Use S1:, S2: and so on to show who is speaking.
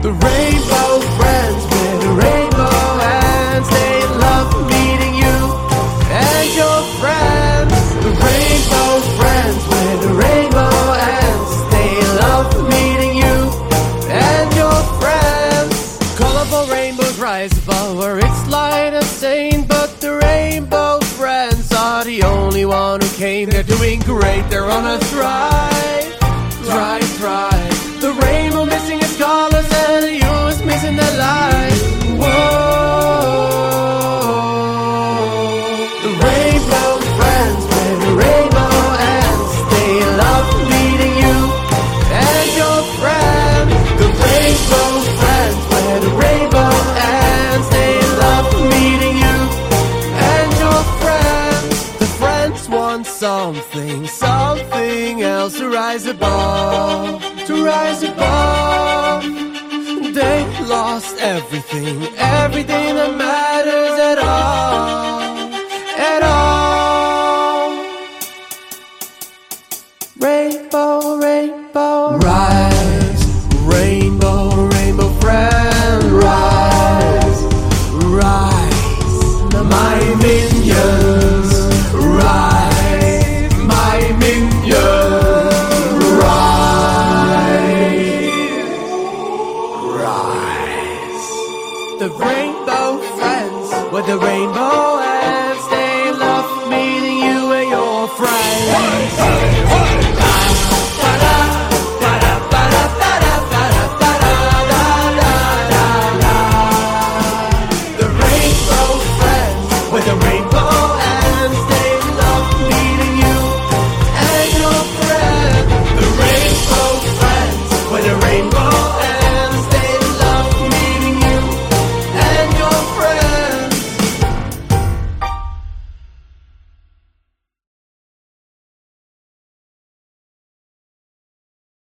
S1: The rainbow friends with rainbow hands, they love meeting you and your friends. The rainbow friends with rainbow hands, they love meeting you and your friends. Colorful rainbows rise above where it's light and sane, but the rainbow friends are the only one who came. They're doing great, they're on a thrive, thrive, thrive. The rainbow missing its colors and the you is missing the light. Whoa. The rainbow friends with rainbow hands, they love meeting you and your friends. The rainbow friends with rainbow hands, they love meeting you and your friends. The friends want something, something else to rise above, to rise above. They lost everything, everything that matters at all, at all. Rainbow, rainbow, rise.